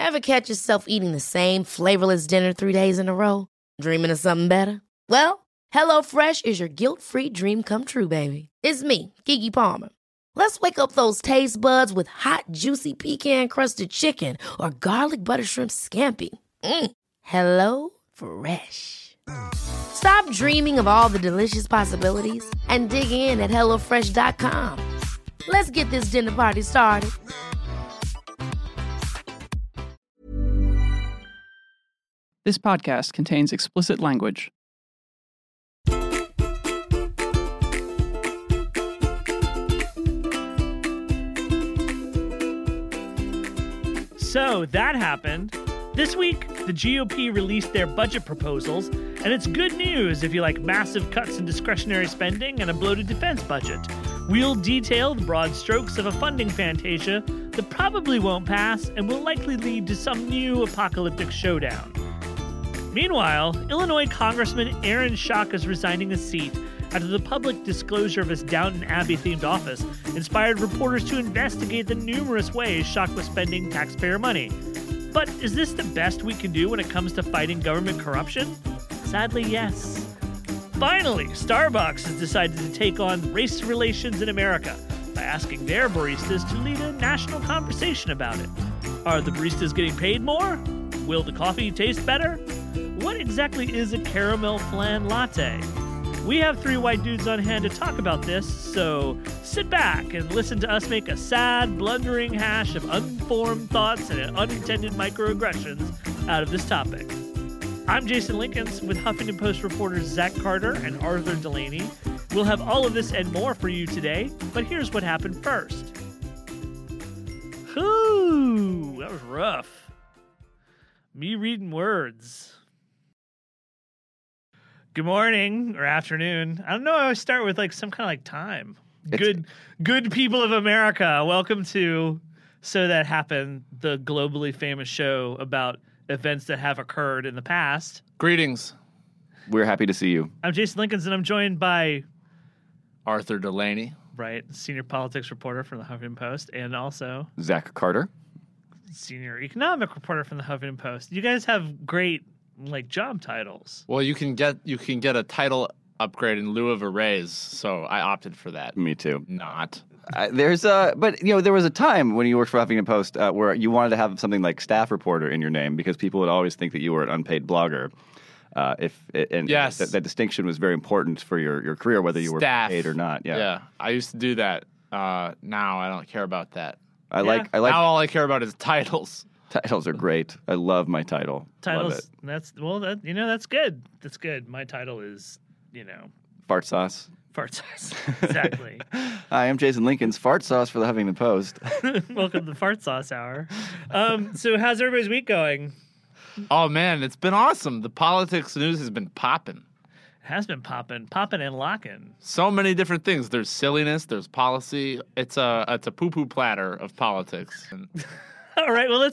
Ever catch yourself eating the same flavorless dinner 3 days in a row? Dreaming of something better? Well, HelloFresh is your guilt-free dream come true, baby. It's me, Keke Palmer. Let's wake up those taste buds with hot, juicy pecan-crusted chicken or garlic butter shrimp scampi. Hello Fresh. Stop dreaming of all the delicious possibilities and dig in at HelloFresh.com. Let's get this dinner party started. This podcast contains explicit language. So that happened. This week, the GOP released their budget proposals, and it's good news if you like massive cuts in discretionary spending and a bloated defense budget. We'll detail the broad strokes of a funding fantasia that probably won't pass and will likely lead to some new apocalyptic showdown. Meanwhile, Illinois Congressman Aaron Schock is resigning his seat after the public disclosure of his Downton Abbey-themed office inspired reporters to investigate the numerous ways Schock was spending taxpayer money. But is this the best we can do when it comes to fighting government corruption? Sadly, yes. Finally, Starbucks has decided to take on race relations in America by asking their baristas to lead a national conversation about it. Are the baristas getting paid more? Will the coffee taste better? What exactly is a caramel flan latte? We have three white dudes on hand to talk about this, so sit back and listen to us make a sad, blundering hash of unformed thoughts and unintended microaggressions out of this topic. I'm Jason Linkins with Huffington Post reporters Zach Carter and Arthur Delaney. We'll have all of this and more for you today, but here's what happened first. Whew, that was rough. Me reading words. Good morning or afternoon. I don't know. I always start with like some kind of like time. Good people of America. Welcome to So That Happened, the globally famous show about events that have occurred in the past. Greetings. We're happy to see you. I'm Jason Linkins, and I'm joined by Arthur Delaney. Right, senior politics reporter from the Huffington Post, and also Zach Carter, senior economic reporter from the Huffington Post. You guys have great job titles. Well, you can get a title upgrade in lieu of a raise, so I opted for that. Me too. Not. But there was a time when you worked for Huffington Post where you wanted to have something like staff reporter in your name because people would always think that you were an unpaid blogger. Yes, that distinction was very important for your career, whether you staff. were paid or not. Yeah, I used to do that. Now I don't care about that. I like. Now all I care about is titles. Titles are great. I love my title. Titles. That's good. That's good. My title is, Fart Sauce. Fart Sauce. Exactly. Hi, I'm Jason Linkins, Fart Sauce for the Huffington Post. Welcome to the Fart Sauce Hour. So how's everybody's week going? Oh man, it's been awesome. The politics news has been popping. It has been popping and locking. So many different things. There's silliness. There's policy. It's a poo-poo platter of politics. All right, well,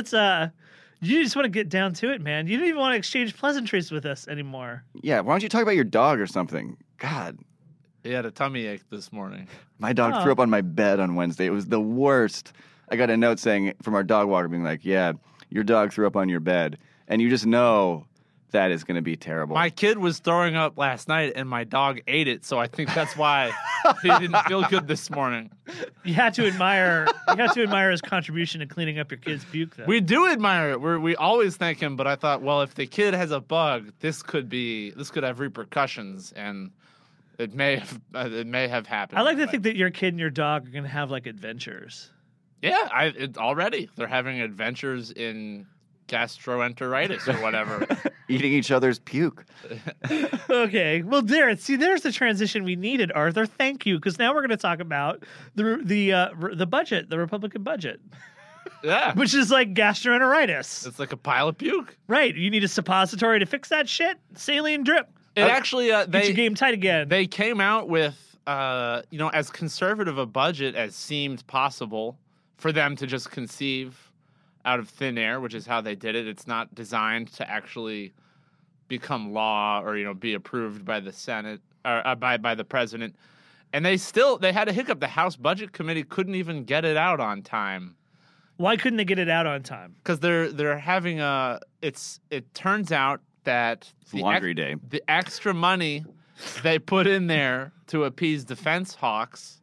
you just want to get down to it, man. You don't even want to exchange pleasantries with us anymore. Yeah, why don't you talk about your dog or something? God. He had a tummy ache this morning. My dog threw up on my bed on Wednesday. It was the worst. I got a note saying from our dog walker being like, yeah, your dog threw up on your bed. And you just know that is going to be terrible. My kid was throwing up last night, and my dog ate it, so I think that's why he didn't feel good this morning. You had to admire his contribution to cleaning up your kid's puke, though. We do admire it. We always thank him, but I thought, well, if the kid has a bug, this could have repercussions, and it may have happened. I like to think that your kid and your dog are going to have adventures. Yeah, already they're having adventures in gastroenteritis or whatever. Eating each other's puke. Okay. Well, there's the transition we needed, Arthur. Thank you, because now we're going to talk about the budget, the Republican budget. Yeah. Which is like gastroenteritis. It's like a pile of puke. Right. You need a suppository to fix that shit. Saline drip. It actually get your game tight again. They came out with as conservative a budget as seemed possible for them to just conceive out of thin air, which is how they did it. It's not designed to actually become law or, be approved by the Senate or by the president. And they had a hiccup. The House Budget Committee couldn't even get it out on time Why couldn't they get it out on time? Because they're having a. It turns out that laundry day. The extra money they put in there to appease defense hawks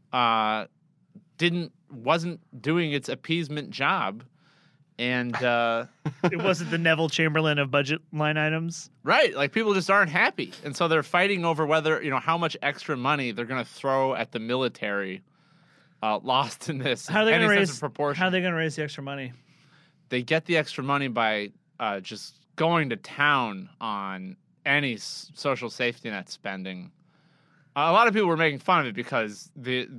wasn't doing its appeasement job, and It wasn't the Neville Chamberlain of budget line items. right, like people just aren't happy, and so they're fighting over whether how much extra money they're going to throw at the military. Lost in this. How are they any going to sense raise? of proportion? How are they going to raise the extra money? They get the extra money by just going to town on any social safety net spending. A lot of people were making fun of it because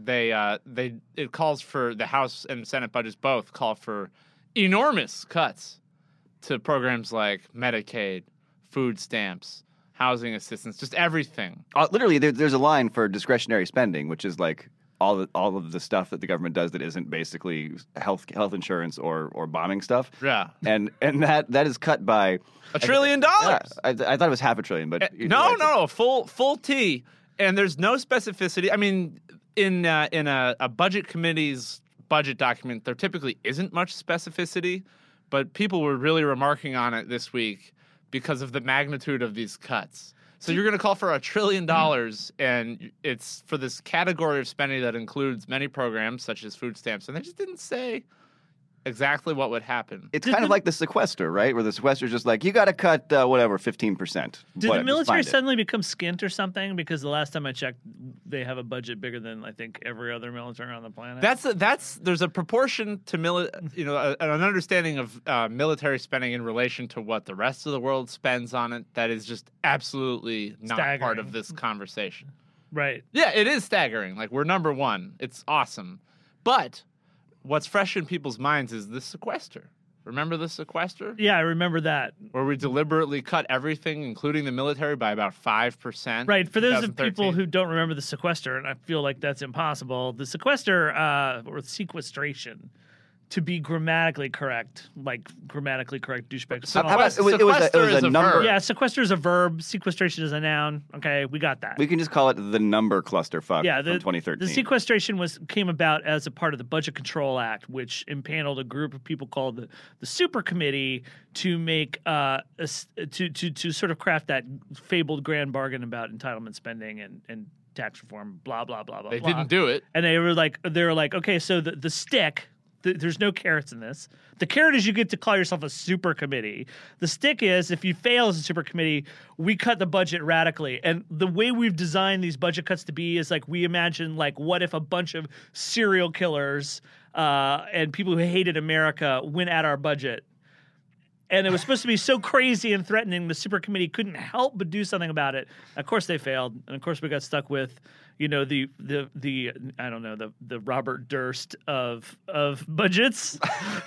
it calls for the House and Senate budgets both call for enormous cuts to programs like Medicaid, food stamps, housing assistance, just everything. Literally, there's a line for discretionary spending, which is like all of the stuff that the government does that isn't basically health insurance or bombing stuff. Yeah. And that is cut by $1 trillion. Yeah, I thought it was half a trillion, but No, full T. And there's no specificity. I mean, in a budget committee's budget document, there typically isn't much specificity, but people were really remarking on it this week because of the magnitude of these cuts. So you're going to call for $1 trillion, and it's for this category of spending that includes many programs such as food stamps, and they just didn't say exactly what would happen. It's kind of like the sequester, right? Where the sequester is just like, you got to cut 15%. Did the military suddenly become skint or something? Because the last time I checked, they have a budget bigger than I think every other military on the planet. There's a proportion to an understanding of military spending in relation to what the rest of the world spends on it that is just absolutely not Staggering. part of this conversation. Right. Yeah, it is staggering. Like, we're number one. It's awesome. But what's fresh in people's minds is the sequester. Remember the sequester? Yeah, I remember that. Where we deliberately cut everything, including the military, by about 5%. Right. For those of 2013. people who don't remember the sequester, and I feel like that's impossible, the sequester or sequestration, to be grammatically correct douchebag. How about- it was a number. verb. Yeah, sequester is a verb. Sequestration is a noun. Okay, we got that. We can just call it the number clusterfuck Yeah, from 2013. the sequestration came about as a part of the Budget Control Act, which impaneled a group of people called the Super Committee to make to sort of craft that fabled grand bargain about entitlement spending and tax reform. Blah blah blah blah. They blah. didn't do it. And they were like, okay, so the stick. There's no carrots in this. The carrot is you get to call yourself a super committee. The stick is if you fail as a super committee, we cut the budget radically. And the way we've designed these budget cuts to be is like we imagine like what if a bunch of serial killers and people who hated America went at our budget. And it was supposed to be so crazy and threatening, the super committee couldn't help but do something about it. Of course, they failed, and of course, we got stuck with, the I don't know, the Robert Durst of budgets.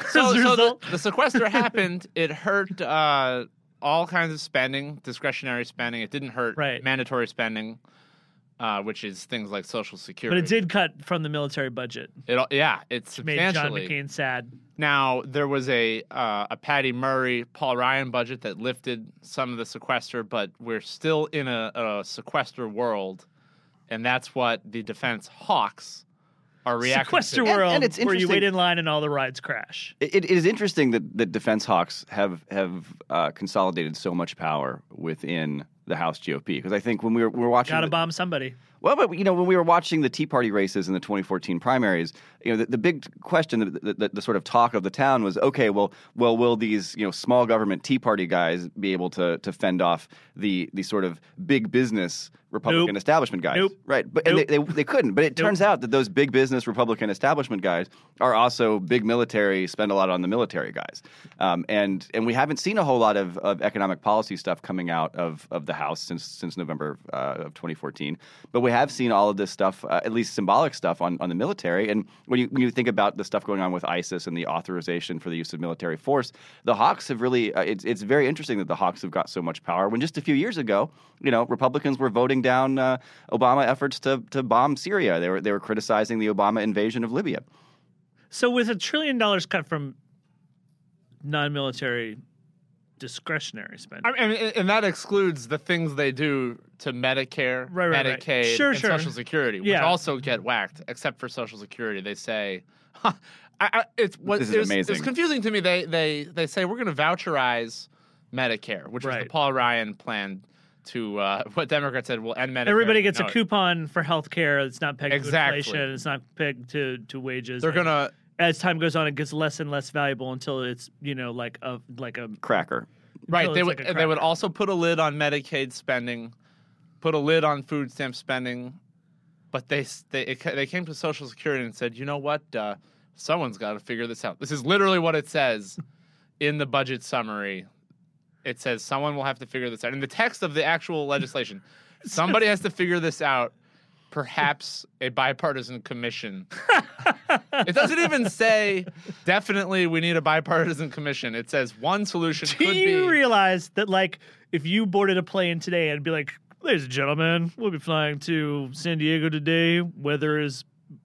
So the sequester happened. It hurt all kinds of spending, discretionary spending. It didn't hurt mandatory spending, which is things like Social Security. But it did cut from the military budget. It's Made John substantially. McCain sad. Now, there was a Patty Murray, Paul Ryan budget that lifted some of the sequester, but we're still in a sequester world, and that's what the defense hawks are reacting Sequester to. world, And it's where you interesting- wait in line and all the rides crash. It is interesting that defense hawks have consolidated so much power within the House GOP, because I think when we were watching Gotta bomb somebody. Well, but when we were watching the Tea Party races in the 2014 primaries, the big question, the sort of talk of the town was, okay, well, will these small government Tea Party guys be able to fend off the sort of big business Republican establishment guys? Nope. Right, but and they couldn't. But it turns out that those big business Republican establishment guys are also big military, spend a lot on the military guys, and we haven't seen a whole lot of economic policy stuff coming out of the House since November of 2014. But we have seen all of this stuff, at least symbolic stuff, on the military. And when you think about the stuff going on with ISIS and the authorization for the use of military force, the Hawks have really. It's very interesting that the Hawks have got so much power. When just a few years ago, Republicans were voting down Obama efforts to bomb Syria. They were criticizing the Obama invasion of Libya. So with $1 trillion cut from non-military discretionary spending. I mean, and that excludes the things they do to Medicare, Right. Medicaid, Sure, and sure. Social Security, which Yeah. also get whacked, except for Social Security. They say, This is amazing. It's confusing to me. They say we're going to voucherize Medicare, which was the Paul Ryan plan to what Democrats said will end Medicare. Everybody gets a coupon for health care. It's not pegged to inflation. It's not pegged to wages. They're going to... As time goes on, it gets less and less valuable until it's, like a cracker. Right. They would also put a lid on Medicaid spending, put a lid on food stamp spending, but they came to Social Security and said, you know what? Someone's got to figure this out. This is literally what it says in the budget summary. It says someone will have to figure this out. In the text of the actual legislation, somebody has to figure this out. Perhaps a bipartisan commission. It doesn't even say definitely we need a bipartisan commission. It says one solution could be. Do you realize that, if you boarded a plane today and be like, ladies and gentlemen, we'll be flying to San Diego today. Weather is,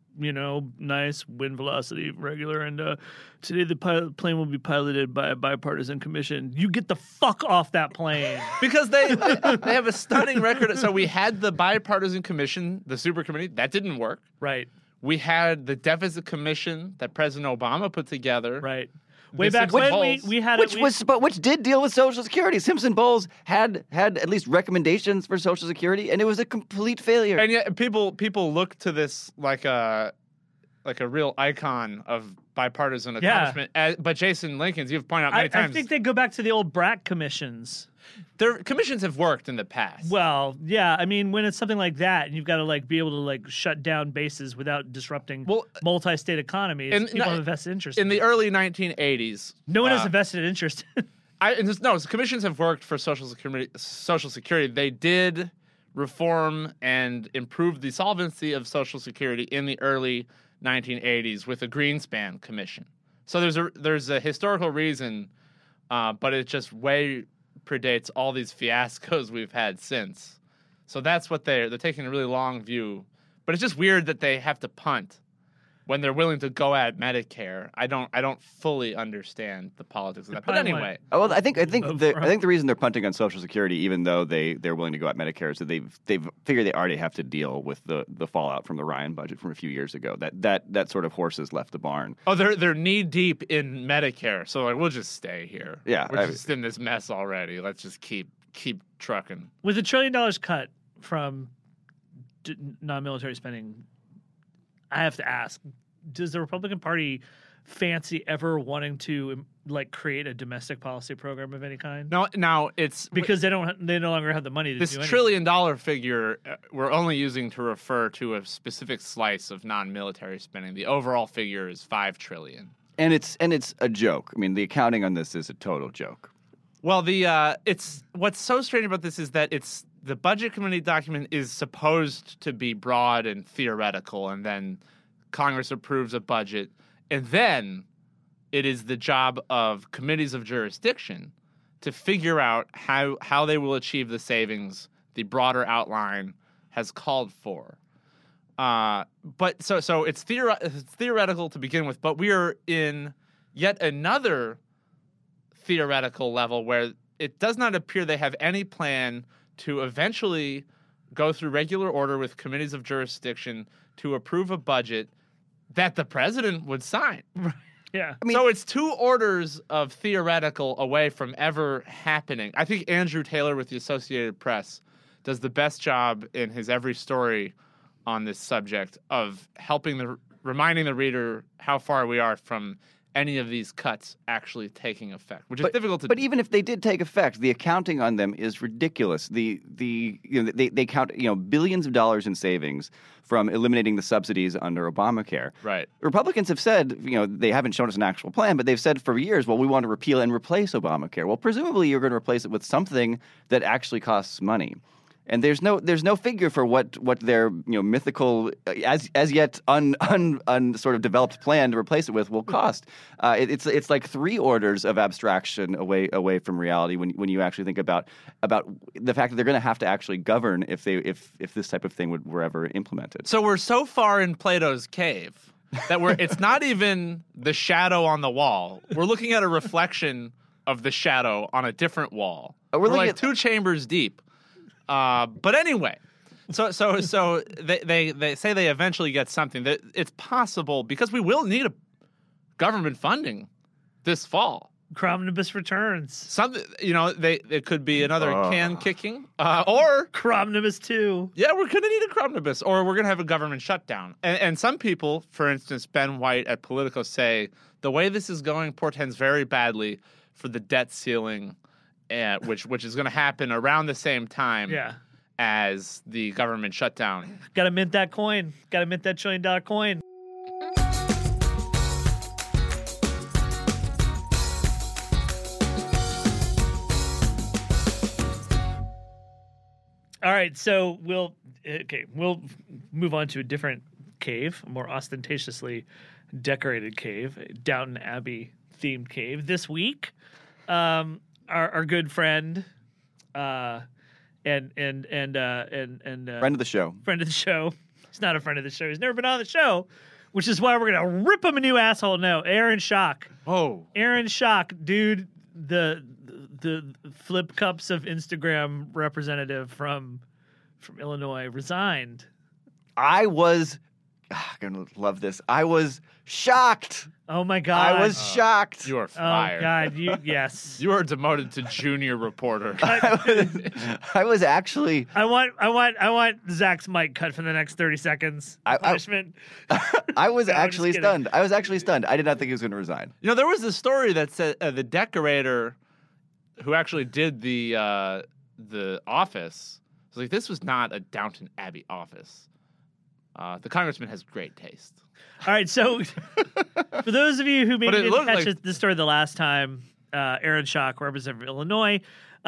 nice, wind velocity regular, and today the plane will be piloted by a bipartisan commission. You get the fuck off that plane. Because they have a stunning record. So we had the bipartisan commission, the super committee. That didn't work. Right. We had the deficit commission that President Obama put together. Right. Way back when we had which did deal with Social Security. Simpson Bowles had at least recommendations for Social Security, and it was a complete failure. And yet people look to this like a real icon of bipartisan accomplishment. But Jason Lincoln's, you've pointed out many times. I think they go back to the old BRAC commissions. Their commissions have worked in the past. Well, yeah. I mean, when it's something like that, and you've got to be able to shut down bases without disrupting multi-state economies, people have a vested interest. In the early 1980s, no one has a vested interest. Commissions have worked for Social Security. They did reform and improve the solvency of Social Security in the early 1980s with the Greenspan Commission. So there's a historical reason, but it just way predates all these fiascos we've had since. So that's what they're taking a really long view. But it's just weird that they have to punt when they're willing to go at Medicare. I don't fully understand the politics of that. But anyway, well, I think the reason they're punting on Social Security, even though they're willing to go at Medicare, is that they've figured they already have to deal with the fallout from the Ryan budget from a few years ago. That sort of horse has left the barn. Oh, they're knee deep in Medicare, so we'll just stay here. Yeah, we're just in this mess already. Let's just keep trucking. With $1 trillion cut from non-military spending, I have to ask, does the Republican Party fancy ever wanting to create a domestic policy program of any kind? No, now it's because they no longer have the money to do anything. This $1 trillion figure we're only using to refer to a specific slice of non-military spending. The overall figure is $5 trillion. And it's a joke. I mean, the accounting on this is a total joke. Well, it's what's so strange about this is that the budget committee document is supposed to be broad and theoretical, and then Congress approves a budget, and then it is the job of committees of jurisdiction to figure out how they will achieve the savings the broader outline has called for. But so it's theoretical to begin with, but we are in yet another theoretical level where it does not appear they have any plan to eventually go through regular order with committees of jurisdiction to approve a budget that the president would sign. Yeah. So it's 2 orders of theoretical away from ever happening. I think Andrew Taylor with the Associated Press does the best job in his every story on this subject of reminding the reader how far we are from any of these cuts actually taking effect, which is difficult to do. But even if they did take effect, the accounting on them is ridiculous. They count billions of dollars in savings from eliminating the subsidies under Obamacare. Right. Republicans have said, they haven't shown us an actual plan, but they've said for years, well, we want to repeal and replace Obamacare. Well, presumably you're going to replace it with something that actually costs money. And there's no figure for what their mythical as yet sort of developed plan to replace it with will cost. It's like 3 orders of abstraction away from reality when you actually think about the fact that they're going to have to actually govern if this type of thing were ever implemented. So we're so far in Plato's cave that it's not even the shadow on the wall. We're looking at a reflection of the shadow on a different wall. We're like 2 chambers deep. But anyway, so they say they eventually get something that it's possible because we will need a government funding this fall. Cromnibus returns. Something, it could be another can kicking, or Cromnibus 2. Yeah, we're going to need a Cromnibus, or we're going to have a government shutdown. And some people, for instance, Ben White at Politico, say the way this is going portends very badly for the debt ceiling, which is going to happen around the same time as the government shutdown. Got to mint that coin. Got to mint that $1 trillion coin. All right, so we'll move on to a different cave, a more ostentatiously decorated cave, a Downton Abbey themed cave. This week, our good friend, and friend of the show. Friend of the show. He's not a friend of the show. He's never been on the show, which is why we're gonna rip him a new asshole. No, Aaron Schock. Oh, Aaron Schock, dude. The flip cups of Instagram representative from Illinois resigned. I was gonna love this. I was shocked. Oh my God. I was shocked. You are fired. Oh God, yes. You are demoted to junior reporter. I was actually. I want Zach's mic cut for the next 30 seconds. Punishment. I was No, I'm actually just kidding. stunned. I was actually stunned. I did not think he was going to resign. There was a story that said the decorator who actually did the office was like, this was not a Downton Abbey office. The congressman has great taste. All right, so for those of you who maybe didn't catch like... the story the last time, Aaron Schock, representative of Illinois,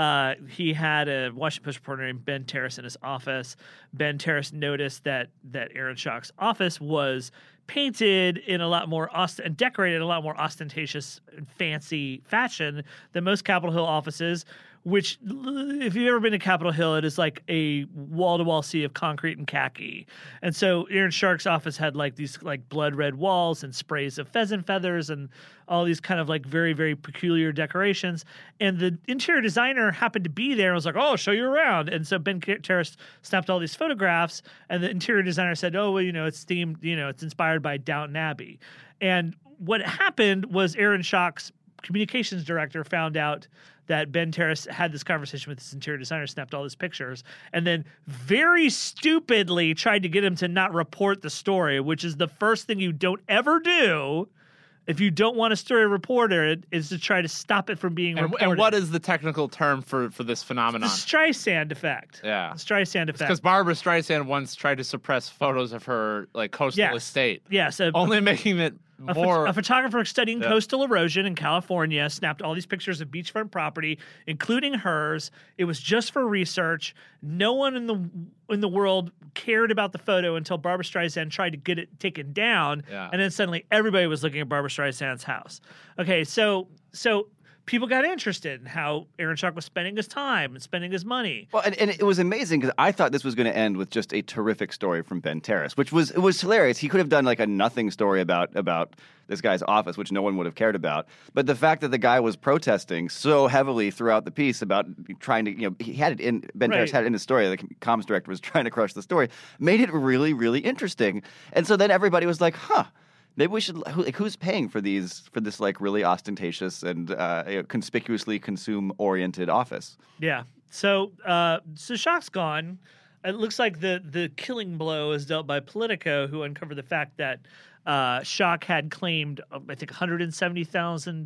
he had a Washington Post reporter named Ben Terrace in his office. Ben Terrace noticed that Aaron Schock's office was painted in a lot more and decorated in a lot more ostentatious and fancy fashion than most Capitol Hill offices, which, if you've ever been to Capitol Hill, it is like a wall-to-wall sea of concrete and khaki. And so Aaron Schock's office had like these like blood red walls and sprays of pheasant feathers and all these kind of like very, very peculiar decorations. And the interior designer happened to be there and was like, oh, I'll show you around. And so Ben Terrace snapped all these photographs, and the interior designer said, oh, well, it's themed, it's inspired by Downton Abbey. And what happened was Aaron Schock's communications director found out that Ben Terrace had this conversation with his interior designer, snapped all his pictures, and then very stupidly tried to get him to not report the story, which is the first thing you don't ever do if you don't want a story reported, is to try to stop it from being reported. And what is the technical term for this phenomenon? The Streisand effect. Yeah. The Streisand effect. Because Barbara Streisand once tried to suppress photos of her coastal estate. Yes. Only making it more... A photographer studying coastal erosion in California snapped all these pictures of beachfront property, including hers. It was just for research. No one in the world cared about the photo until Barbara Streisand tried to get it taken down. Yeah. And then suddenly everybody was looking at Barbara Streisand's house. Okay, so people got interested in how Aaron Schock was spending his time and spending his money. Well, and it was amazing because I thought this was going to end with just a terrific story from Ben Terrace, which was hilarious. He could have done like a nothing story about this guy's office, which no one would have cared about. But the fact that the guy was protesting so heavily throughout the piece about trying to, he had it in, Ben Terrace had it in his story, the comms director was trying to crush the story, made it really, really interesting. And so then everybody was like, maybe we should. Who's paying for this like really ostentatious and conspicuously consume-oriented office? Yeah. So Schock's gone. It looks like the killing blow is dealt by Politico, who uncovered the fact that Schock had claimed, I think, 170,000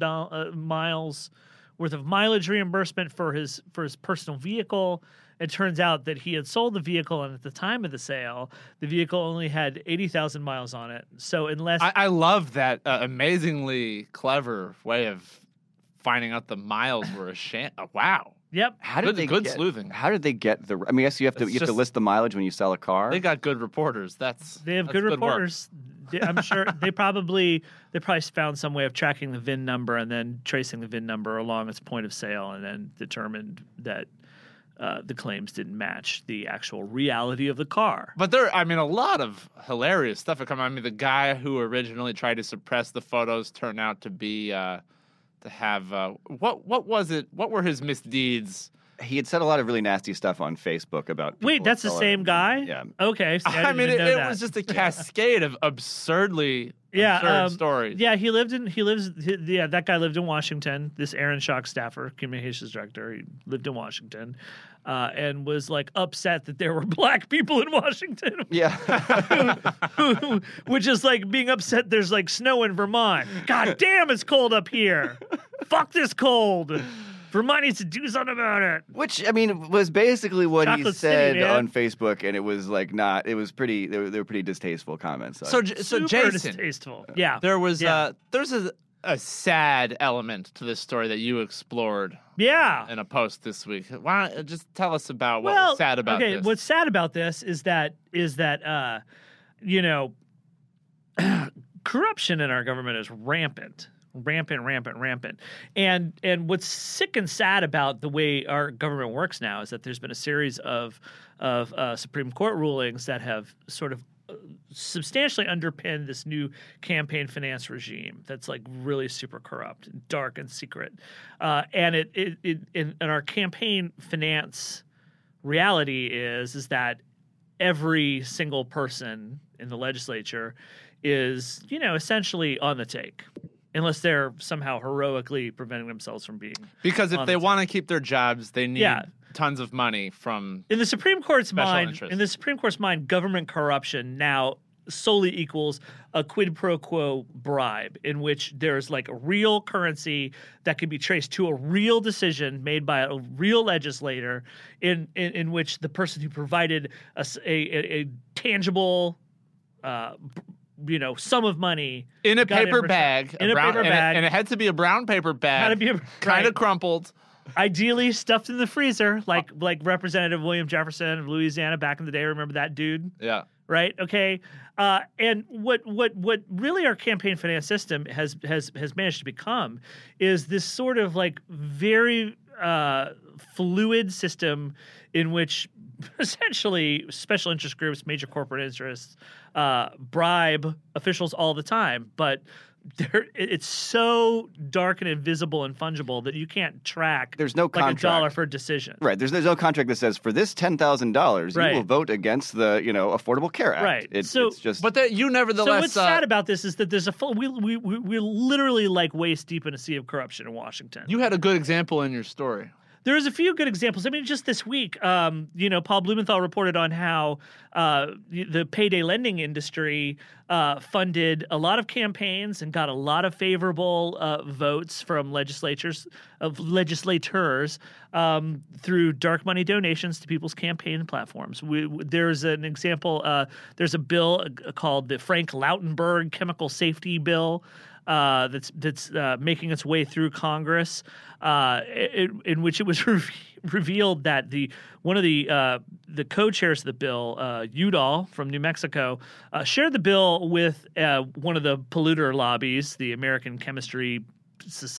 miles worth of mileage reimbursement for his personal vehicle. It turns out that he had sold the vehicle, and at the time of the sale, the vehicle only had 80,000 miles on it. So unless I love that amazingly clever way of finding out the miles were a sham. Wow. Yep. Good sleuthing. How did they get the? I mean, I guess you have to list the mileage when you sell a car. They got good reporters. They have good reporters. I'm sure they probably found some way of tracking the VIN number and then tracing the VIN number along its point of sale, and then determined that the claims didn't match the actual reality of the car. But a lot of hilarious stuff have come out. I mean, the guy who originally tried to suppress the photos turned out to be to have what was it? What were his misdeeds? he had said a lot of really nasty stuff on Facebook about. Wait, that's the same guy? Yeah. Okay. See, I mean, didn't it know that. was just a cascade of absurd stories. Yeah, that guy lived in Washington. This Aaron Schock staffer, communications director, he lived in Washington, and was like upset that there were black people in Washington. Yeah. Which is like being upset there's like snow in Vermont. God damn, it's cold up here. Fuck this cold. Vermont needs to do something about it. Which, I mean, was basically what he Chocolate said City, man. on Facebook, and it was like not. It was pretty. They were pretty distasteful comments. So Super Jason, distasteful. Yeah. there's Yeah. a sad element to this story that you explored Yeah. in a post this week. Why don't just tell us about what Well, was sad about okay, this? what's sad about this is that corruption in our government is rampant. Rampant. And what's sick and sad about the way our government works now is that there's been a series of Supreme Court rulings that have sort of substantially underpinned this new campaign finance regime that's like really super corrupt, dark, and secret. And in our campaign finance reality is that every single person in the legislature is, essentially on the take. Unless they're somehow heroically preventing themselves from being. Because if on they the want to keep their jobs, they need tons of money from in the Supreme Court's special mind. interests. In the Supreme Court's mind, government corruption now solely equals a quid pro quo bribe, in which there's like a real currency that can be traced to a real decision made by a real legislator, in which the person who provided a tangible. Sum of money in a got in paper return. bag, In a paper bag. and it had to be a brown paper bag. Had to be kind of right. crumpled. Ideally stuffed in the freezer, like Representative William Jefferson of Louisiana back in the day. Remember that dude? Yeah. Right. Okay. And what really our campaign finance system has managed to become is this sort of like very fluid system in which essentially special interest groups, major corporate interests, bribe officials all the time, but it's so dark and invisible and fungible that you can't track. There's no like contract. $1 for a decision. Right. There's no contract that says for this $10,000 Right. you will vote against the Affordable Care Act. Right. It's just. But that you So nevertheless. what's sad about this is that there's we're literally like waist deep in a sea of corruption in Washington. you had a good example in your story. There's a few good examples. I mean, just this week, Paul Blumenthal reported on how the payday lending industry funded a lot of campaigns and got a lot of favorable votes from legislators through dark money donations to people's campaign platforms. There's an example. There's a bill called the Frank Lautenberg Chemical Safety Bill. That's making its way through Congress, in which it was revealed that one of the co-chairs of the bill, Udall from New Mexico, shared the bill with one of the polluter lobbies, the American Chemistry Society.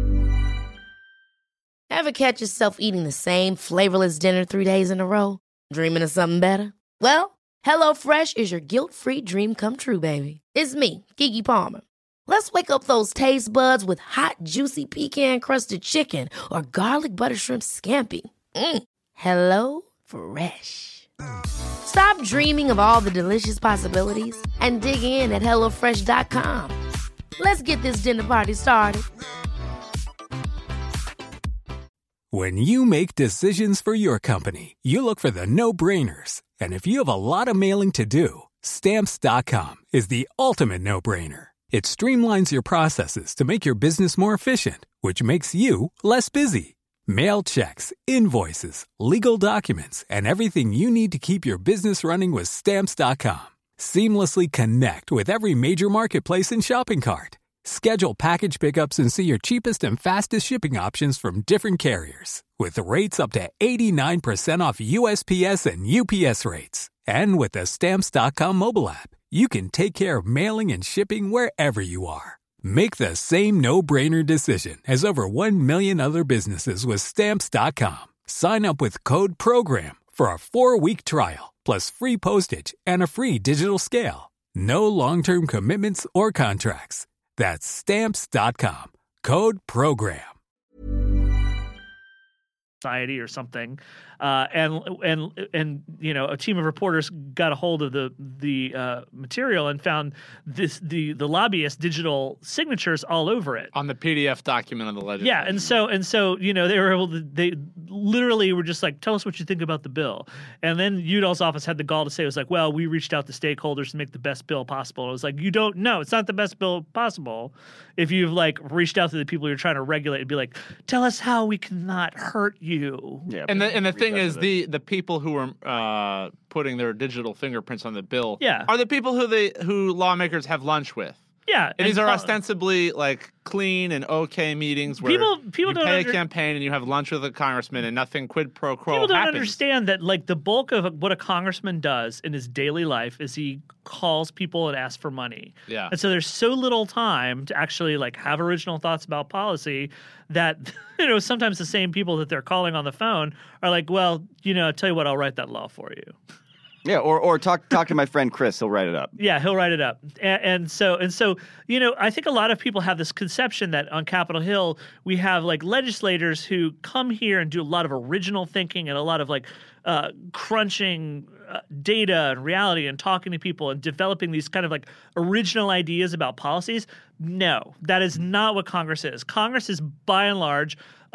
Ever catch yourself eating the same flavorless dinner 3 days in a row? Dreaming of something better? Well, HelloFresh is your guilt-free dream come true, baby. It's me, Keke Palmer. Let's wake up those taste buds with hot, juicy pecan-crusted chicken or garlic butter shrimp scampi. Hello Fresh. Stop dreaming of all the delicious possibilities and dig in at HelloFresh.com. Let's get this dinner party started. When you make decisions for your company, you look for the no-brainers. And if you have a lot of mailing to do, Stamps.com is the ultimate no-brainer. It streamlines your processes to make your business more efficient, which makes you less busy. Mail checks, invoices, legal documents, and everything you need to keep your business running with Stamps.com. Seamlessly connect with every major marketplace and shopping cart. Schedule package pickups and see your cheapest and fastest shipping options from different carriers. With rates up to 89% off USPS and UPS rates. And with the Stamps.com mobile app, you can take care of mailing and shipping wherever you are. Make the same no-brainer decision as over 1 million other businesses with Stamps.com. Sign up with code PROGRAM for a 4-week trial, plus free postage and a free digital scale. No long-term commitments or contracts. That's Stamps.com. Code PROGRAM. Society or something, and you know, a team of reporters got a hold of the material and found the lobbyist digital signatures all over it on the PDF document of the legislation. Yeah, and so you know, they literally were just like, tell us what you think about the bill, and then Udall's office had the gall to say, it was like, well, we reached out to stakeholders to make the best bill possible. It was like, you don't know, it's not the best bill possible if you've like reached out to the people you're trying to regulate and be like, tell us how we cannot hurt you. Yeah, and the thing is, the people who are putting their digital fingerprints on the bill are the people who lawmakers have lunch with. Yeah, and these are ostensibly like clean and okay meetings where people you don't pay a campaign and you have lunch with a congressman and nothing quid pro quo People don't happens. understand that like the bulk of what a congressman does in his daily life is he calls people and asks for money. Yeah. And so there's so little time to actually like have original thoughts about policy that, you know, sometimes the same people that they're calling on the phone are like, well, you know, I'll tell you what, I'll write that law for you. Yeah, or talk to my friend Chris. He'll write it up. Yeah, he'll write it up. And so, you know, I think a lot of people have this conception that on Capitol Hill we have like legislators who come here and do a lot of original thinking and a lot of like crunching data and reality and talking to people and developing these kind of like original ideas about policies. No, that is not what Congress is. Congress is by and large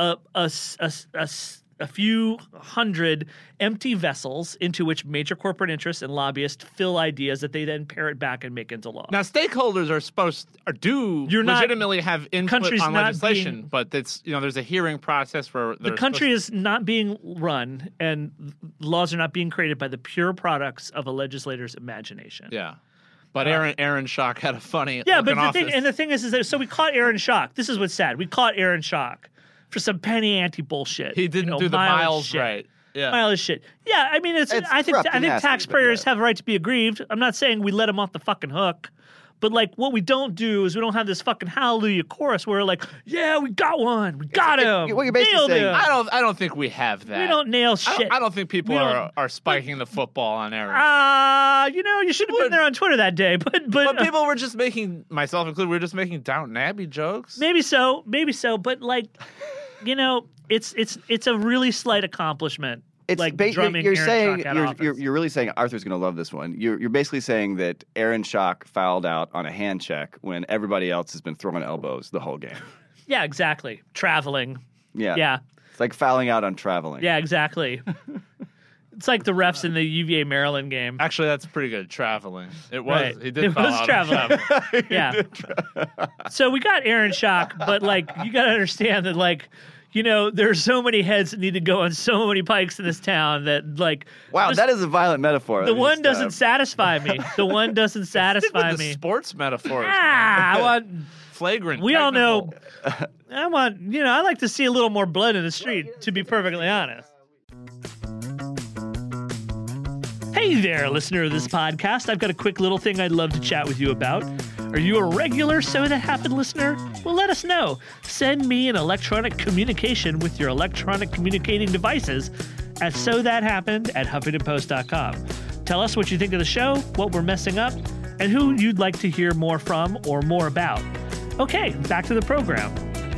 a few hundred empty vessels into which major corporate interests and lobbyists fill ideas that they then parrot back and make into law. Now, stakeholders legitimately have input on legislation, but it's, you know, there's a hearing process where the country is not being run and laws are not being created by the pure products of a legislator's imagination. Yeah. But Aaron Schock had a funny but the thing is that so we caught Aaron Schock. This is what's sad. We caught Aaron Schock for some penny ante bullshit. He didn't do the miles right. Yeah. Mileage shit. Yeah, I mean, I think taxpayers have a right to be aggrieved. I'm not saying we let them off the fucking hook. But like, what we don't do is we don't have this fucking hallelujah chorus where we're like, yeah, we got one, we got him. What you're basically saying, I don't think we have that. We don't nail shit. I don't think people are spiking the football on Aaron. You know, you should have been there on Twitter that day. But people were just making, myself included, we were just making Downton Abbey jokes. Maybe so. But like, you know, it's a really slight accomplishment. It's like you're really saying Arthur's going to love this one. You're basically saying that Aaron Schock fouled out on a hand check when everybody else has been throwing elbows the whole game. Yeah, exactly. Traveling. Yeah. It's like fouling out on traveling. Yeah, exactly. It's like the refs in the UVA Maryland game. Actually, that's pretty good. Traveling. It was. Right. He did foul out traveling. Yeah. So we got Aaron Schock, but like you got to understand that like, you know, there's so many heads that need to go on so many pikes in this town that, like... Wow, that is a violent metaphor. The one doesn't satisfy me. The one doesn't satisfy me. The sports metaphors. I want... Flagrant. We all know... I like to see a little more blood in the street, to be perfectly honest. Hey there, listener of this podcast. I've got a quick little thing I'd love to chat with you about. Are you a regular So That Happened listener? Well, let us know. Send me an electronic communication with your electronic communicating devices at sothathappened@huffingtonpost.com. Tell us what you think of the show, what we're messing up, and who you'd like to hear more from or more about. Okay, back to the program.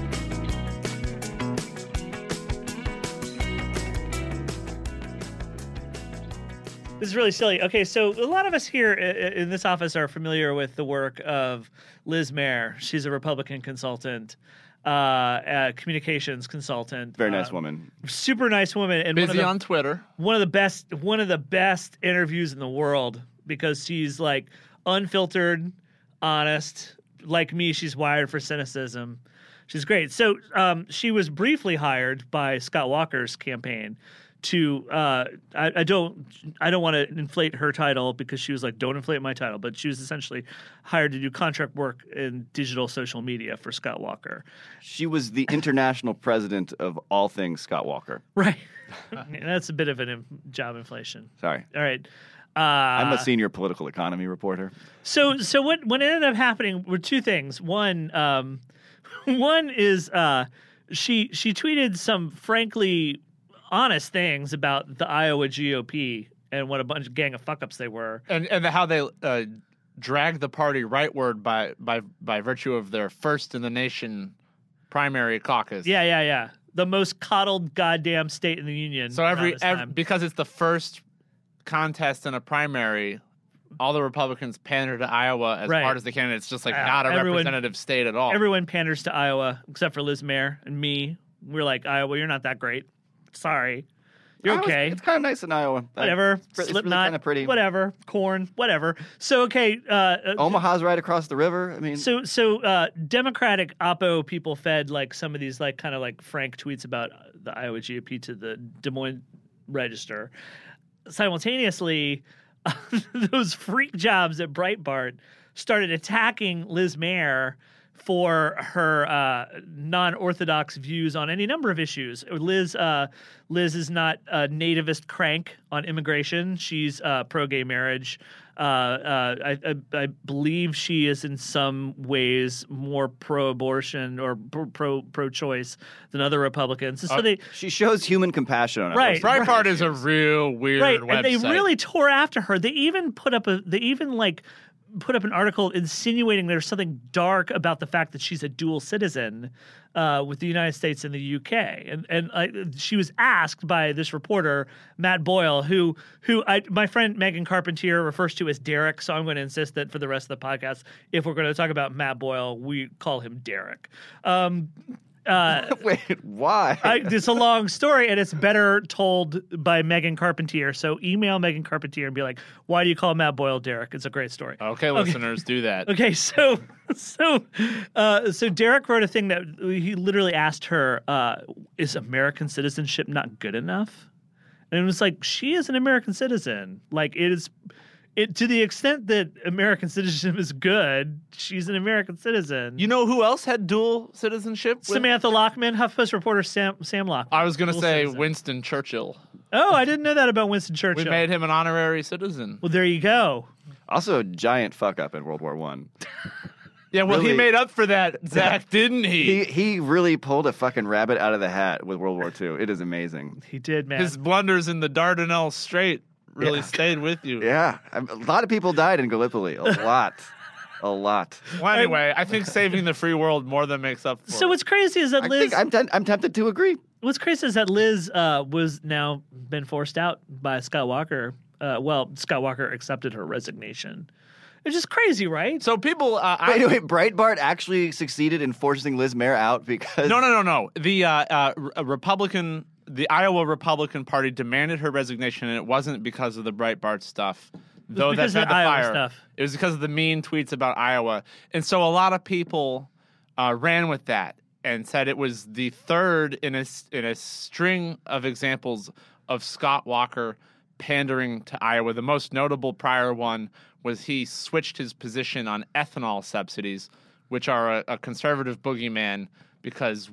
This is really silly. Okay, so a lot of us here in this office are familiar with the work of Liz Mayer. She's a Republican consultant, communications consultant. Very nice woman. Super nice woman. And busy on Twitter. One of the best interviews in the world because she's like unfiltered, honest. Like me, she's wired for cynicism. She's great. So she was briefly hired by Scott Walker's campaign to I don't want to inflate her title because she was like, don't inflate my title, but she was essentially hired to do contract work in digital social media for Scott Walker. She was the international president of all things Scott Walker. Right. That's a bit of a job inflation. Sorry. All right. I'm a senior political economy reporter. So what ended up happening were two things. One is she tweeted some frankly honest things about the Iowa GOP and what a bunch of gang of fuck-ups they were. And how they dragged the party rightward by virtue of their first in the nation primary caucus. Yeah. the most coddled goddamn state in the union. So because it's the first contest in a primary, all the Republicans pander to Iowa as hard as they can. It's just like not a representative state at all. Everyone panders to Iowa except for Liz Mayer and me. We're like, Iowa, you're not that great. Sorry. You're okay. It's kind of nice in Iowa. Whatever. It's Slipknot. really kind of pretty. Whatever. Corn. Whatever. So, okay. Omaha's right across the river. I mean, So Democratic Oppo people fed like some of these like kind of like frank tweets about the Iowa GOP to the Des Moines Register. Simultaneously, those freak jobs at Breitbart started attacking Liz Mayer for her non-orthodox views on any number of issues. Liz is not a nativist crank on immigration. She's pro-gay marriage. I believe she is in some ways more pro-abortion or pro-choice than other Republicans. And so she shows human compassion on it. Right. Breitbart is a real weird website. And they really tore after her. They even put up an article insinuating there's something dark about the fact that she's a dual citizen with the United States and the UK. And she was asked by this reporter, Matt Boyle, who my friend Megan Carpentier refers to as Derek. So I'm going to insist that for the rest of the podcast, if we're going to talk about Matt Boyle, we call him Derek. Wait, why? It's a long story, and it's better told by Megan Carpentier. So email Megan Carpentier and be like, "Why do you call Matt Boyle Derek?" It's a great story. Okay, listeners, do that. Okay, so Derek wrote a thing that he literally asked her, "Is American citizenship not good enough?" And it was like, she is an American citizen. Like it is. To the extent that American citizenship is good, she's an American citizen. You know who else had dual citizenship? Samantha Lockman, HuffPost reporter Sam Lockman. I was going to say Winston Churchill. Oh, I didn't know that about Winston Churchill. We made him an honorary citizen. Well, there you go. Also, a giant fuck up in World War I. Yeah, well, really, he made up for that, Zach, didn't he? He really pulled a fucking rabbit out of the hat with World War II. It is amazing. He did, man. His blunders in the Dardanelles Strait really stayed with you. Yeah. A lot of people died in Gallipoli. A lot. A lot. Well, anyway, I think saving the free world more than makes up for it. So what's crazy is that Liz... I'm tempted to agree. What's crazy is that Liz was now been forced out by Scott Walker. Scott Walker accepted her resignation. It's just crazy, right? So people... Wait, Breitbart actually succeeded in forcing Liz Mayer out because... No. The Iowa Republican Party demanded her resignation, and it wasn't because of the Breitbart stuff. Though because that of the had the Iowa fire. stuff. It was because of the mean tweets about Iowa. And so a lot of people ran with that and said it was the third in a string of examples of Scott Walker pandering to Iowa. The most notable prior one was he switched his position on ethanol subsidies, which are a conservative boogeyman because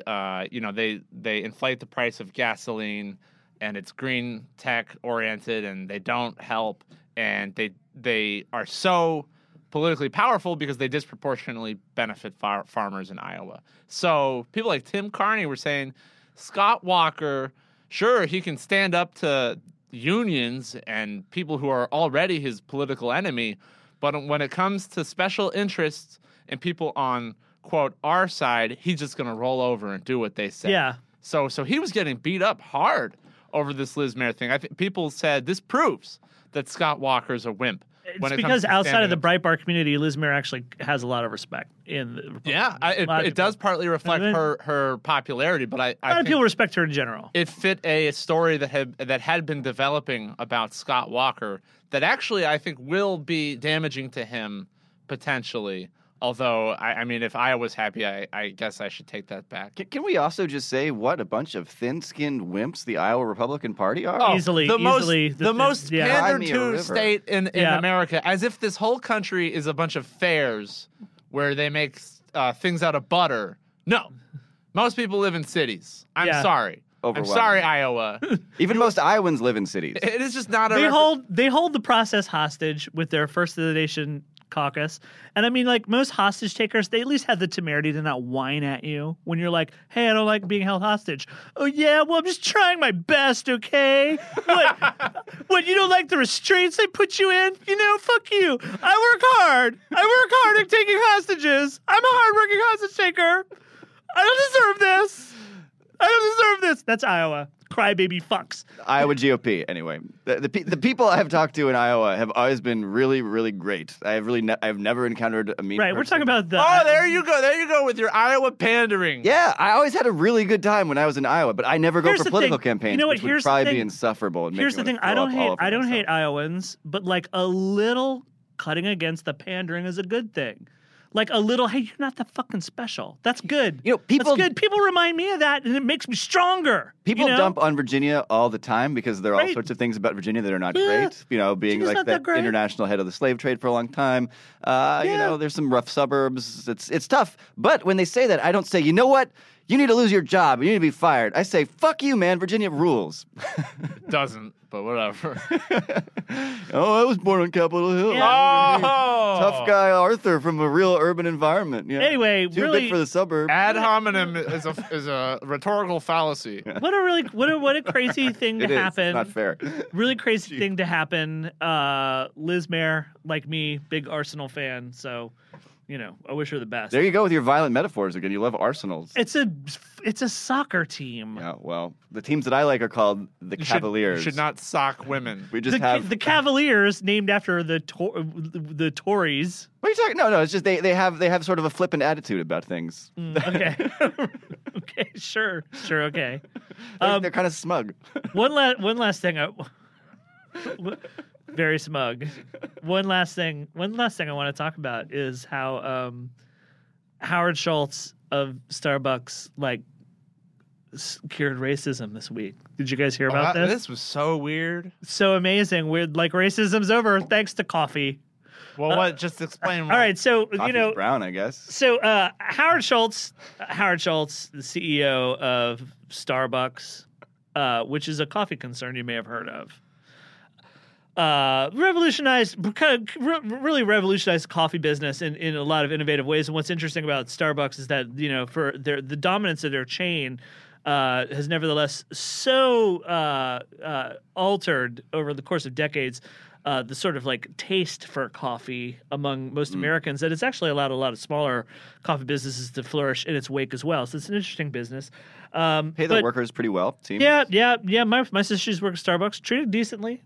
they inflate the price of gasoline and it's green tech oriented and they don't help and they are so politically powerful because they disproportionately benefit farmers in Iowa. So people like Tim Carney were saying Scott Walker, sure, he can stand up to unions and people who are already his political enemy, but when it comes to special interests and people on, quote, our side, he's just going to roll over and do what they say. Yeah. So he was getting beat up hard over this Liz Mayer thing. I think people said this proves that Scott Walker's a wimp. It's because outside of the Breitbart community, Liz Mayer actually has a lot of respect in the Republican. Yeah, it does partly reflect her popularity, but I a lot of people respect her in general. It fit a story that had been developing about Scott Walker that actually I think will be damaging to him potentially. Although, I mean, if Iowa's happy, I guess I should take that back. Can we also just say what a bunch of thin-skinned wimps the Iowa Republican Party are? Oh, easily. The most pandered to river. state in America, as if this whole country is a bunch of fairs where they make things out of butter. No. Most people live in cities. I'm sorry. I'm sorry, Iowa. Even most Iowans live in cities. It is just not They hold the process hostage with their First of the Nation caucus. And I mean, like most hostage takers, they at least have the temerity to not whine at you when you're like, hey, I don't like being held hostage. Oh, yeah, well, I'm just trying my best, okay? What, you don't like the restraints they put you in? You know, fuck you. I work hard at taking hostages. I'm a hardworking hostage taker. I don't deserve this. I That's Iowa. Crybaby fucks. Iowa GOP. Anyway, the people I have talked to in Iowa have always been really, really great. I've never encountered a mean. Right, we're talking about the. Oh, there you go. There you go with your Iowa pandering. Yeah, I always had a really good time when I was in Iowa, but I never go Here's for the political thing. campaigns. You know what? Which would Here's the probably thing. be insufferable. And Here's the make me thing. wanna throw up all over I don't myself. hate Iowans, but like a little cutting against the pandering is a good thing. Like a little, hey, you're not that fucking special. That's good. You know, people- That's good. People remind me of that, and it makes me stronger. People you know? dump on Virginia all the time because there are all Right. sorts of things about Virginia that are not Yeah. great. You know, being Virginia's like not that that great. international head of the slave trade for a long time. You know, there's some rough suburbs. It's tough. But when they say that, I don't say, you know what? You need to lose your job. You need to be fired. I say, fuck you, man. Virginia rules. Doesn't, but whatever. Oh, I was born on Capitol Hill. Oh, Tough guy Arthur from a real urban environment. Yeah. Anyway, Too really- big for the suburb. Ad hominem is a rhetorical fallacy. What a crazy thing It to is. happen. It's not fair. Really crazy thing to happen. Liz Mayer, like me, big Arsenal fan. So, you know, I wish her the best. There you go with your violent metaphors again. You love arsenals. It's a soccer team. Yeah, well, the teams that I like are called the You Cavaliers. should not sock women. We just have The Cavaliers, named after the Tories. What are you talking? No, it's just they have sort of a flippant attitude about things. Okay. Okay. Sure. Okay. They're kind of smug. One last thing. Very smug. One last thing I want to talk about is how Howard Schultz of Starbucks cured racism this week. Did you guys hear about this? This was so weird. So amazing. We're like, racism's over thanks to coffee. Well, what? Just explain. All right, so Coffee's brown, I guess. So Howard Schultz, the CEO of Starbucks, which is a coffee concern you may have heard of, really revolutionized the coffee business in a lot of innovative ways. And what's interesting about Starbucks is that, you know, for the dominance of their chain has nevertheless so altered over the course of decades the sort of like taste for coffee among most Americans that it's actually allowed a lot of smaller coffee businesses to flourish in its wake as well. So it's an interesting business. Pay the workers pretty well. Seems. Yeah. My sisters work at Starbucks. Treated decently.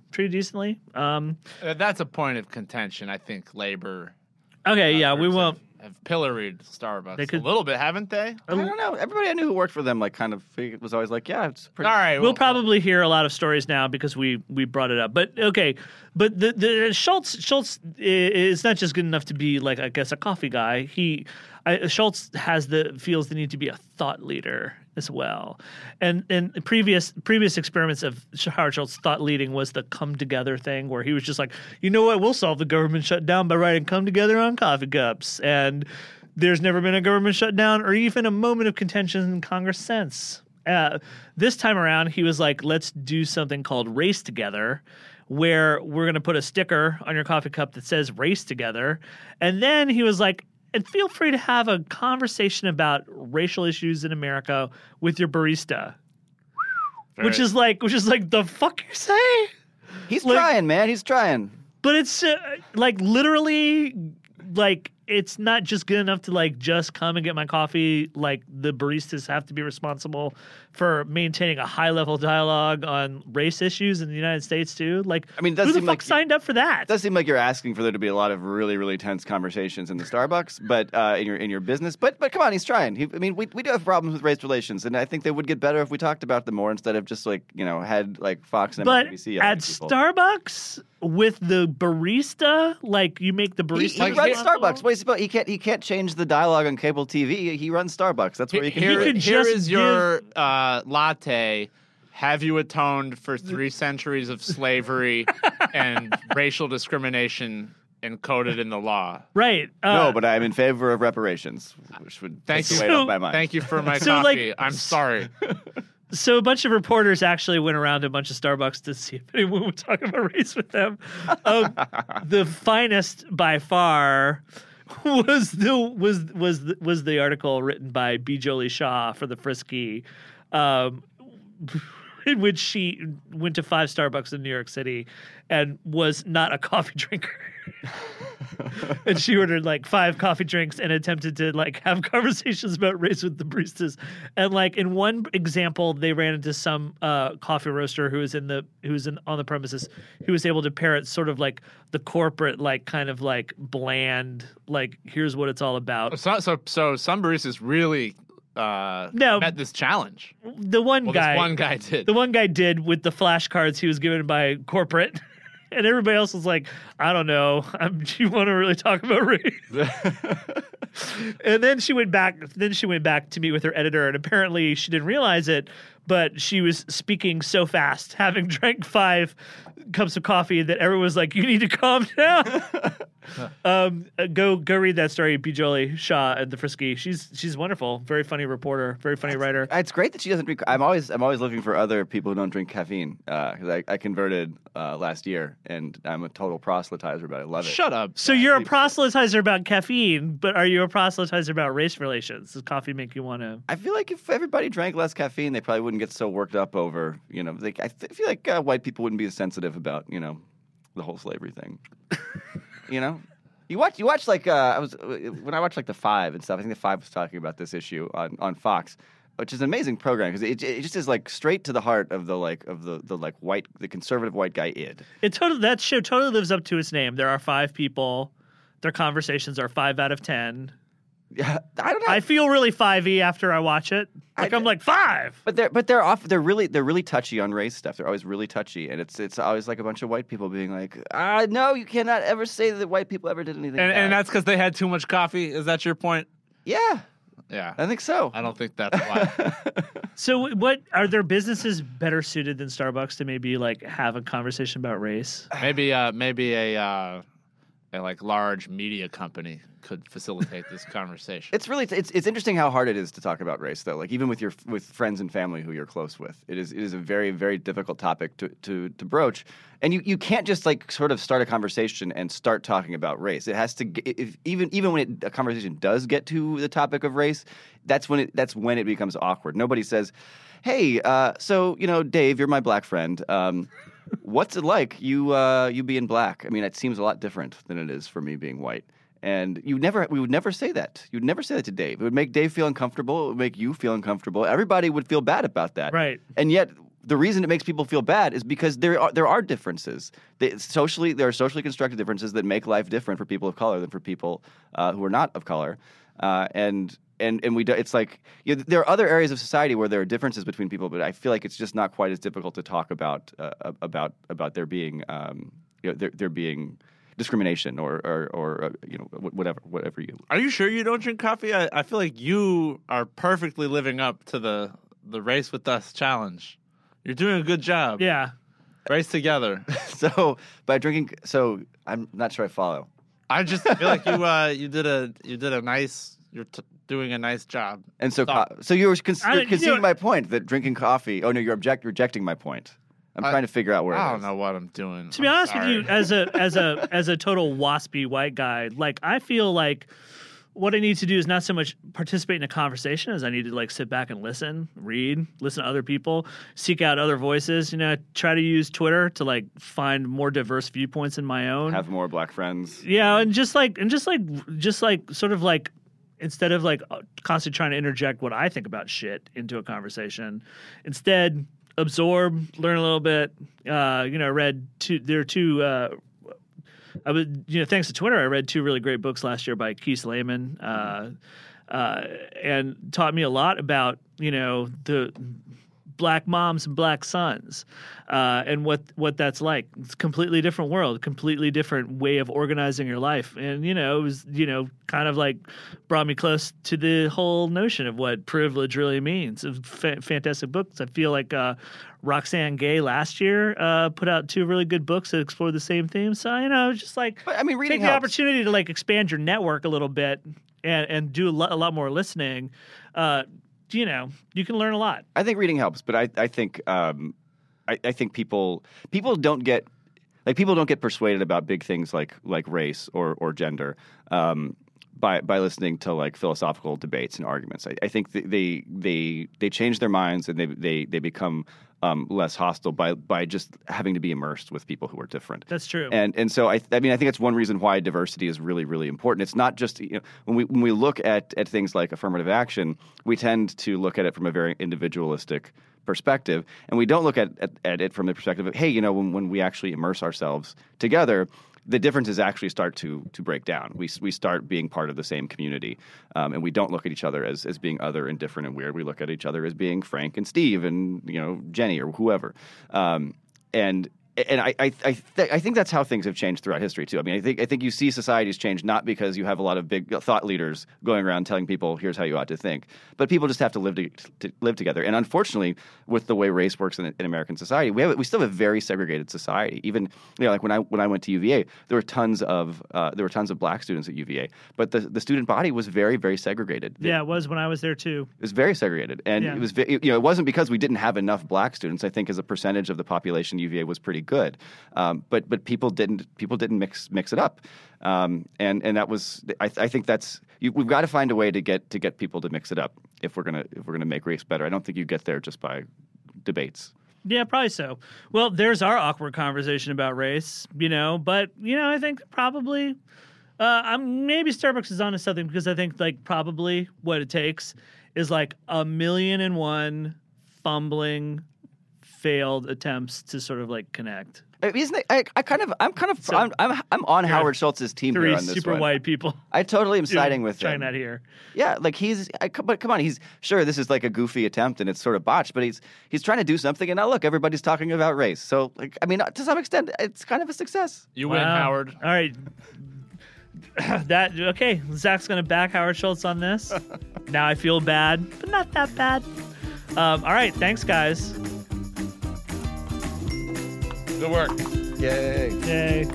That's a point of contention. I think labor. Okay, yeah, we won't. Have pilloried Starbucks They could- a little bit, haven't they? I don't know. Everybody I knew who worked for them, like, kind of was always like, yeah, it's pretty. All right. We'll probably hear a lot of stories now because we brought it up. But okay, but the Schultz is not just good enough to be like, I guess, a coffee guy. Schultz feels the need to be a thought leader as well. And previous experiments of Howard Schultz thought leading was the come together thing, where he was just like, you know what, we'll solve the government shutdown by writing come together on coffee cups. And there's never been a government shutdown or even a moment of contention in Congress since. This time around, he was like, let's do something called Race Together, where we're going to put a sticker on your coffee cup that says Race Together. And then he was like, and feel free to have a conversation about racial issues in America with your barista. Which is like the fuck you say? He's like- trying, man. He's trying. But it's like literally like it's not just good enough to like just come and get my coffee. Like the baristas have to be responsible for maintaining a high level dialogue on race issues in the United States too. Like, I mean, it does who the seem fuck like- signed up for that? It does seem like you're asking for there to be a lot of really, really tense conversations in the Starbucks, but in your business. But come on, he's trying. We do have problems with race relations, and I think they would get better if we talked about them more instead of just like had like Fox and But MSNBC. at Starbucks with the barista, like you make the He barista. runs responsible? Starbucks. Wait, but he can't change the dialogue on cable TV. He runs Starbucks. That's where he can. He do it. could Here just is your latte. Have you atoned for 3 centuries of slavery and racial discrimination encoded in the law? Right. No, but I'm in favor of reparations, which would Thank take you. the weight off my mind. Thank you for my So, coffee. like- I'm sorry. So a bunch of reporters actually went around to a bunch of Starbucks to see if anyone would talk about race with them. The finest by far was the article written by B. Jolie Shaw for the Frisky. in which she went to 5 Starbucks in New York City and was not a coffee drinker. And she ordered like 5 coffee drinks and attempted to like have conversations about race with the baristas. And like in one example, they ran into some coffee roaster who was on the premises, who was able to parrot sort of like the corporate, like kind of like bland, like here's what it's all about. So some baristas really met this challenge. The one This one guy did. The one guy did with the flashcards he was given by corporate. And everybody else was like, I don't know. Do you want to really talk about race? And then she went back. To meet with her editor, and apparently she didn't realize it, but she was speaking so fast, having drank 5 cups of coffee, that everyone was like, "You need to calm down." Go read that story. Bijoli Shah at the Frisky. She's wonderful. Very funny reporter. Very funny writer. It's great that she doesn't drink. I'm always looking for other people who don't drink caffeine. Because I converted last year, and I'm a total proselytizer, but I love it. Shut up. So you're a proselytizer about caffeine, but are you a proselytizer about race relations? Does coffee make you want to? I feel like if everybody drank less caffeine, they probably wouldn't get so worked up over, I feel like white people wouldn't be as sensitive about, the whole slavery thing. You watch like when I watched like The Five and stuff. I think The Five was talking about this issue on Fox, which is an amazing program because it just is like straight to the heart of the conservative white guy id. That show totally lives up to its name. There are 5 people. Their conversations are 5 out of 10. Yeah, I don't know. I feel really 5-y after I watch it. I'm like 5. But they're really touchy on race stuff. They're always really touchy, and it's always like a bunch of white people being like, no, you cannot ever say that white people ever did anything. And that's because they had too much coffee. Is that your point? Yeah, I think so. I don't think that's why. So, what are there businesses better suited than Starbucks to maybe like have a conversation about race? Maybe a like large media company could facilitate this conversation. It's interesting how hard it is to talk about race, though. Like even with friends and family who you're close with, it is a very, very difficult topic to broach. And you can't just like sort of start a conversation and start talking about race. It has to even when a conversation does get to the topic of race, that's when it becomes awkward. Nobody says, "Hey, so Dave, you're my black friend. What's it like you being black?" I mean, it seems a lot different than it is for me being white. And we would never say that. You'd never say that to Dave. It would make Dave feel uncomfortable. It would make you feel uncomfortable. Everybody would feel bad about that. Right. And yet the reason it makes people feel bad is because there are differences. There are socially constructed differences that make life different for people of color than for people who are not of color. And it's like there are other areas of society where there are differences between people, but I feel like it's just not quite as difficult to talk about there being there being discrimination or whatever you. Are you sure you don't drink coffee? I feel like you are perfectly living up to the Race With Us challenge. You're doing a good job. Yeah. Race together. So by drinking, I'm not sure I follow. I just feel like you did a nice. You're doing a nice job. And so you're conceding my point that drinking coffee. Oh no, you're rejecting my point. I'm trying to figure out where. I don't know what I'm doing. To be honest with you, as a total waspy white guy, like I feel like what I need to do is not so much participate in a conversation as I need to like sit back and listen to other people, seek out other voices. Try to use Twitter to like find more diverse viewpoints in my own. Have more black friends. Yeah, and just like sort of like. Instead of like constantly trying to interject what I think about shit into a conversation, instead absorb, learn a little bit. Read two. There are 2. Thanks to Twitter, I read 2 really great books last year by Keith Lehman, and taught me a lot about the black moms and black sons, and what that's like. It's a completely different world, completely different way of organizing your life. And, it was, kind of like brought me close to the whole notion of what privilege really means. It's fantastic books. I feel like Roxane Gay last year put out 2 really good books that explore the same theme. So, just like reading take the helps. opportunity to like expand your network a little bit and do a lot more listening. You can learn a lot. I think reading helps, but I think I think people don't get persuaded about big things like race or gender by listening to like philosophical debates and arguments. I think they change their minds and they become less hostile by just having to be immersed with people who are different. That's true. And so I think that's one reason why diversity is really, really important. It's not just, when we look at things like affirmative action, we tend to look at it from a very individualistic perspective, and we don't look at it from the perspective of, hey, when we actually immerse ourselves together, the differences actually start to break down. We start being part of the same community, and we don't look at each other as being other and different and weird. We look at each other as being Frank and Steve and Jenny or whoever. And I think that's how things have changed throughout history too. I mean, I think you see societies change not because you have a lot of big thought leaders going around telling people here's how you ought to think, but people just have to live together. And unfortunately, with the way race works in American society, we still have a very segregated society. Even like when I went to UVA, there were tons of black students at UVA, but the student body was very, very segregated. Yeah, it was when I was there too. It was very segregated, and it was it wasn't because we didn't have enough black students. I think as a percentage of the population, UVA was pretty good, but people didn't mix it up, and that was I think that's we've got to find a way to get people to mix it up if we're gonna make race better. I don't think you get there just by debates. Yeah, probably so. Well, there's our awkward conversation about race, but I think probably maybe Starbucks is onto something, because I think like probably what it takes is like 1,000,001 fumbling failed attempts to sort of like connect. Isn't it? I'm on Howard Schultz's team here on this one. 3 super white people. I totally am siding with him. Trying that here. Yeah, like but come on, he's sure this is like a goofy attempt and it's sort of botched, but he's trying to do something, and now look, everybody's talking about race. So like, I mean, to some extent, it's kind of a success. You win, Howard. All right. Okay. Zach's gonna back Howard Schultz on this. Now I feel bad, but not that bad. All right, thanks, guys. Good work. Yay.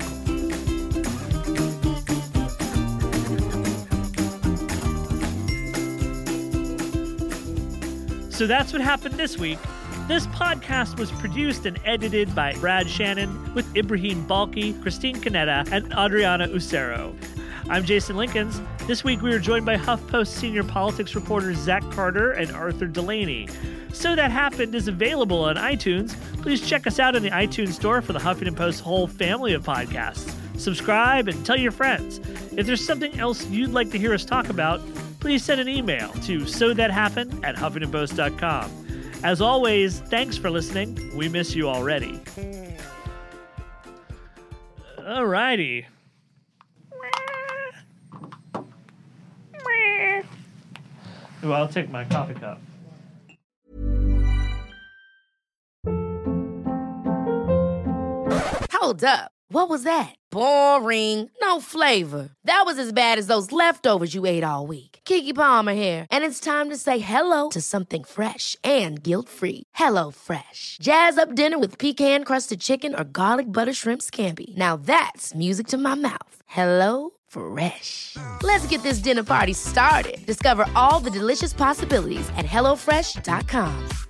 So that's what happened this week. This podcast was produced and edited by Brad Shannon with Ibrahim Balki, Christine Canetta, and Adriana Ucero. I'm Jason Linkins. This week we were joined by HuffPost senior politics reporters Zach Carter and Arthur Delaney. So That Happened is available on iTunes. Please check us out in the iTunes store for the Huffington Post whole family of podcasts. Subscribe and tell your friends. If there's something else you'd like to hear us talk about, please send an email to sothathappened@huffingtonpost.com. As always, thanks for listening. We miss you already. All righty. Well, I'll take my coffee cup. Hold up. What was that? Boring. No flavor. That was as bad as those leftovers you ate all week. Keke Palmer here, and it's time to say hello to something fresh and guilt-free. Hello Fresh. Jazz up dinner with pecan-crusted chicken or garlic butter shrimp scampi. Now that's music to my mouth. Hello Fresh. Let's get this dinner party started. Discover all the delicious possibilities at HelloFresh.com.